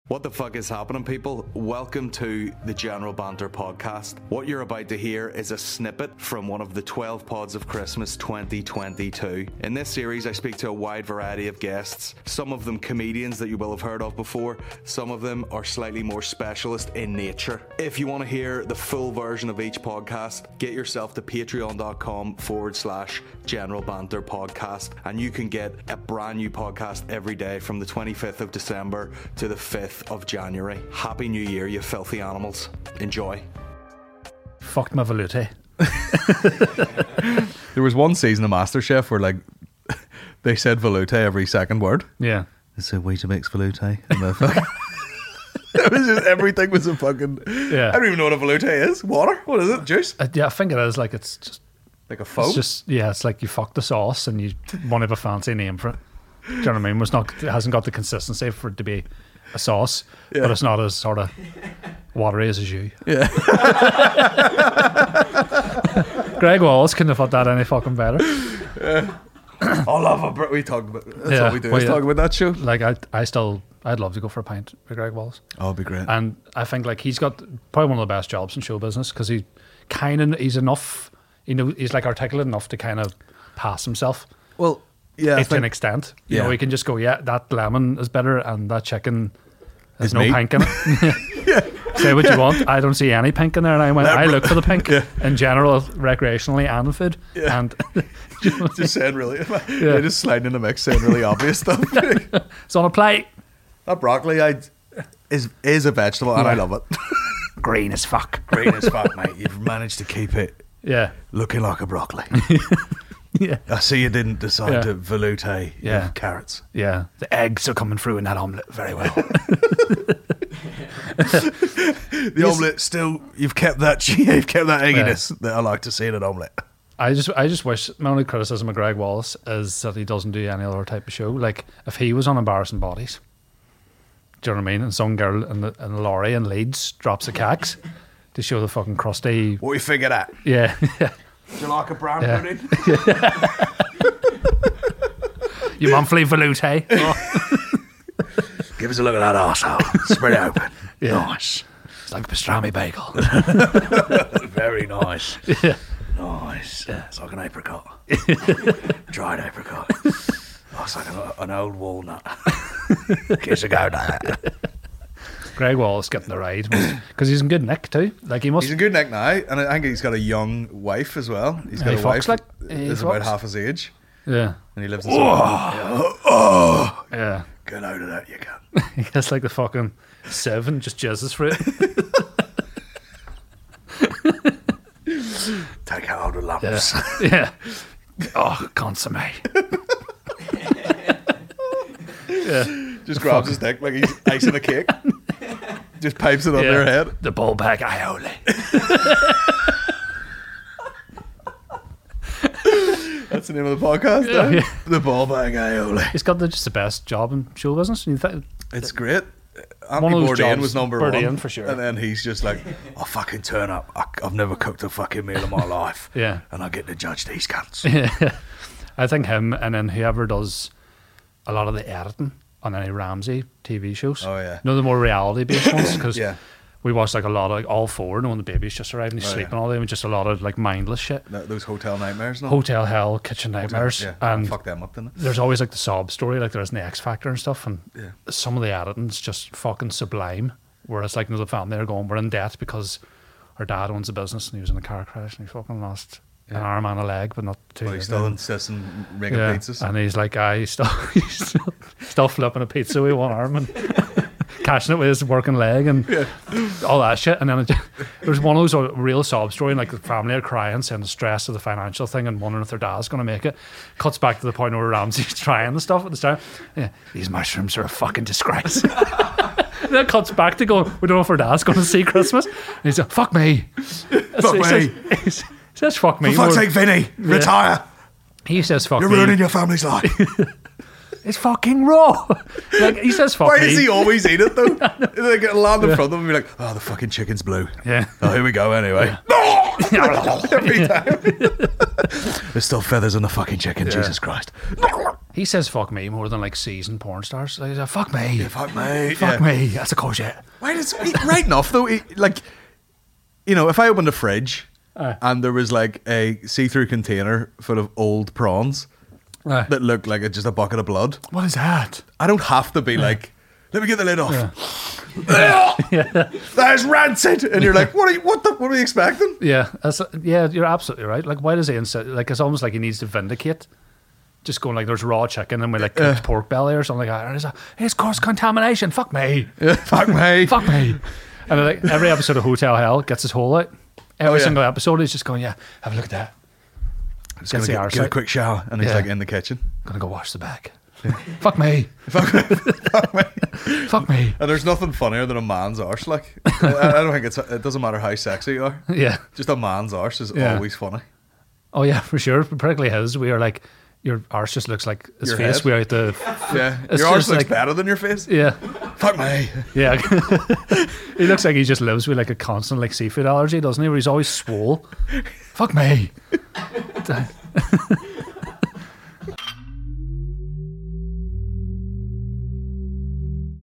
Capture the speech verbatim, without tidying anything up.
What the fuck is happening, people? Welcome to the General Banter podcast. What you're about to hear is a snippet from one of the twelve Pods of Christmas twenty twenty-two. In this series, I speak to a wide variety of guests, some of them comedians that you will have heard of before, some of them are slightly more specialist in nature. If you want to hear the full version of each podcast, get yourself to patreon.com forward slash General Banter podcast, and you can get a brand new podcast every day from the twenty-fifth of December to the fifth of January. Happy New Year, you filthy animals. Enjoy. Fucked my velouté. There was one season of MasterChef where like they said velouté every second word. Yeah. They said waiter makes velouté. And the fucking it was just, everything was a fucking Yeah. I don't even know what a velouté is. Water? What is it? Juice? Uh, yeah, I think it is like it's just Like a foam? it's just yeah, it's like you fucked the sauce and you want to have a fancy name for it. Do you know what I mean? It's not it hasn't got the consistency for it to be a sauce, Yeah. but it's not as sort of watery as a jus. Yeah. Greg Wallace couldn't have thought that any fucking better. I love a Brit. We talk about that's Yeah, all we do well, is yeah. talk about that show. Like I, I still, I'd love to go for a pint with Greg Wallace. Oh, it'd be great. And I think like he's got probably one of the best jobs in show business because he kind of he's enough, you know, he's like articulate enough to kind of pass himself. Well, yeah, I To an think, extent, you Yeah. know, he can just go, yeah, that lemon is better and that chicken has Is no meat. pink in it. Say what you want. I don't see any pink in there, and I went. I look for the pink Yeah. in general, recreationally and in food. Yeah. And just saying really, yeah, just sliding in the mix, saying really obvious stuff. it's on a plate, That broccoli, I is is a vegetable, and I Yeah. love it. green as fuck. Green as fuck, mate. You've managed to keep it Yeah, looking like a broccoli. yeah, I see you didn't decide Yeah. to velouté Yeah. your carrots. yeah. The eggs are coming through in that omelette very well. The Yes. omelette still, you've kept that, you've kept that egginess that I like to see in an omelette. I just, I just wish my only criticism of Greg Wallace is that he doesn't do any other type of show. Like if he was on Embarrassing Bodies, do you know what I mean? And some girl in the, in the lorry in Leeds drops a cax to show the fucking crusty. What do you figure that? Yeah, yeah. Do you like a brown Yeah. pudding? Your monthly velouté. Oh. Give us a look at that arsehole. Spread it open. Yeah. Nice. It's like pastrami bagel. Very nice. Yeah. Nice. It's like an apricot. Dried apricot. Oh, it's like an, an old walnut. Kiss a go now. Greg Wallace getting the ride because he's in good nick too. Like he must. He's in good neck now, and I think he's got a young wife as well. He's got He a fucks wife like- that he is about fucks. half his age, yeah, and he lives in. Oh, oh, yeah. get out of that, you can. He gets like the fucking sieve and just jizzes for it. Take out all the lumps. Yeah. Yeah. Oh, consomme. Yeah. Just grabs his dick like he's icing a cake. Just pipes it under her head. The ball bag aioli. That's the name of the podcast. Yeah, eh? yeah. The ball bag aioli. He's got the, just the best job in show business. You think- It's great. One Anthony of those Bourdain jobs, was number Bourdain one for sure. and then he's just like, I fucking turn up. I, I've never cooked a fucking meal in my life. Yeah. And I get to judge these cunts. Yeah. I think him and then whoever does a lot of the editing on any Ramsey T V shows. Oh, yeah. You know, the more reality based ones because Yeah. we watched like a lot of like, all four. You know, when the baby's just arrived and he's Oh, sleeping yeah. all day, and just a lot of like mindless shit. That, those hotel nightmares. and all. Hotel hell, kitchen nightmares, Yeah. and fuck them up, didn't it? there's always like the sob story, like there is in the X Factor and stuff, and Yeah. some of the editing's just fucking sublime. Whereas like you know, the family are going, we're in debt because our dad owns a business and he was in a car crash and he fucking lost an Yeah. arm and a leg, but not two. But he legs. still insists on making Yeah, pizzas. and he's like, I he's still he's still, still flipping a pizza with one arm and catching it with his working leg and all that shit. And then it, there's one of those uh, real sob story, and like the family are crying, saying the stress of the financial thing and wondering if their dad's going to make it. Cuts back to the point where Ramsey's trying the stuff at the start. Yeah, these mushrooms are a fucking disgrace. And then it cuts back to going, we don't know if our dad's going to see Christmas. And he's like, fuck me. Fuck he me. Says, he says fuck me. For fuck's more- sake, Vinny, retire. He says fuck You're me. ruining your family's life. It's fucking raw. Like he says fuck Why me. does he always eat it though? They get land in front of him and be like, oh, the fucking chicken's blue. Yeah. Oh, here we go anyway. Every time. There's still feathers on the fucking chicken, Jesus Christ. He says fuck me more than like seasoned porn stars. He's like, fuck me. Yeah, fuck me. Fuck yeah. me. That's a courgette. Why does he, right enough though? He, like, you know, if I opened a fridge Aye. and there was like a see-through container full of old prawns Aye. that looked like a, just a bucket of blood, What is that? I don't have to be like, let me get the lid off. Yeah. That is rancid, and you're like, what are you? What the? What are you expecting? Yeah, that's, yeah, you're absolutely right. Like, why does he insist? Like, it's almost like he needs to vindicate. Just going like, there's raw chicken and we like cooked Uh, pork belly or something like that. And it's, a, it's cross contamination. Fuck me. Yeah, fuck me. Fuck me. And like every episode of Hotel Hell gets his hole out. Every Oh, yeah. single episode, he's just going, yeah, have a look at that. Just Gets gonna the get, arse get a out. quick shower, and he's Yeah. like in the kitchen. Gonna go wash the back. Fuck me. Fuck me. Fuck me. And there's nothing funnier than a man's arse. Like, I, I don't think it's. It doesn't matter how sexy you are. Yeah. Just a man's arse is Yeah. always funny. Oh yeah, for sure. Particularly his. We are like, your arse just looks like his Your face. head. We are at the. Yeah, It's your arse just looks like- better than your face. Yeah. Fuck me. Yeah. He looks like he just lives with like a constant like seafood allergy, doesn't he? Where he's always swole. Fuck me.